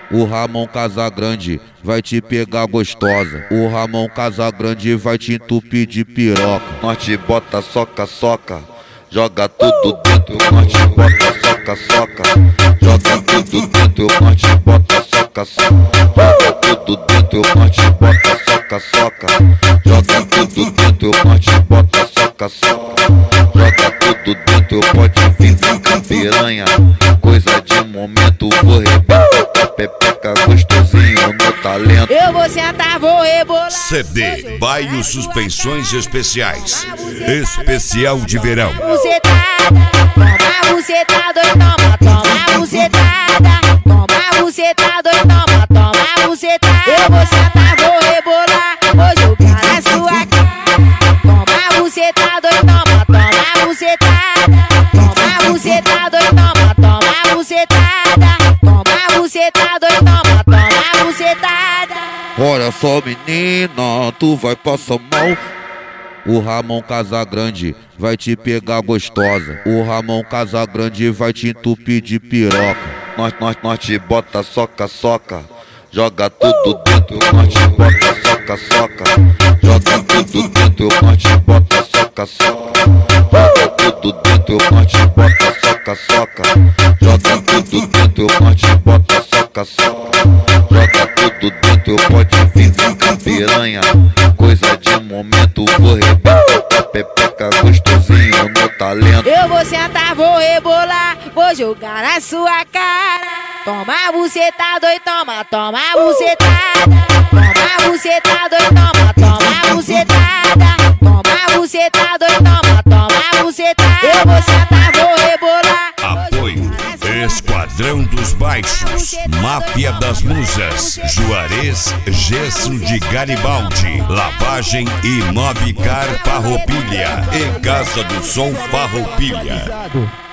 O Ramon Casagrande vai te pegar gostosa. O Ramon Casagrande vai te entupir de piroca. Nós te bota soca, soca, joga tudo dentro. Nós te bota soca, soca, joga tudo dentro. Nós te bota soca, soca, joga tudo dentro. Nós te bota soca, soca, joga tudo dentro. Nós te bota soca, soca, joga tudo dentro. Pode vir com piranha, coisa de momento. Vou rebentar pepeca gostosinho no talento. Eu vou sentar, vou rebolar. CD Baio Suspensões Especiais. Especial de verão. Bucetada, toma bucetada, toma, toma bucetada. Toma bucetada, toma, toma bucetada. Eu vou sentar, vou rebolar, vou jogar na sua cara. Toma bucetada, toma, toma bucetada. Toma bucetada, toma, toma bucetada. Toma bucetada, toma, toma bucetada. Olha só, menina, tu vai passar mal. O Ramon Casagrande vai te pegar gostosa. O Ramon Casagrande vai te entupir de piroca. Nós te bota soca, soca, joga tudo dentro. Nós te bota soca, soca, joga tudo dentro. Nós te bota soca, soca, joga tudo dentro. Nós te bota soca, soca, joga tudo dentro. Nós te bota soca, soca, joga tudo dentro. Pode vir com piranha, coisa de momento. Vou rebentar pepeca gostosinho no talento. Eu vou sentar, vou rebolar, vou jogar na sua cara. Toma bucetada, e toma, toma bucetada. Toma bucetada, e toma, toma bucetada. Toma bucetada, e toma, toma bucetada. Eu vou sentar, vou rebolar. Apoio Esquadrão dos Baixos, Máfia das Musas, Juarez, Gesso de Garibaldi, Lavagem e Novicar Farroupilha e Casa do Som Farroupilha.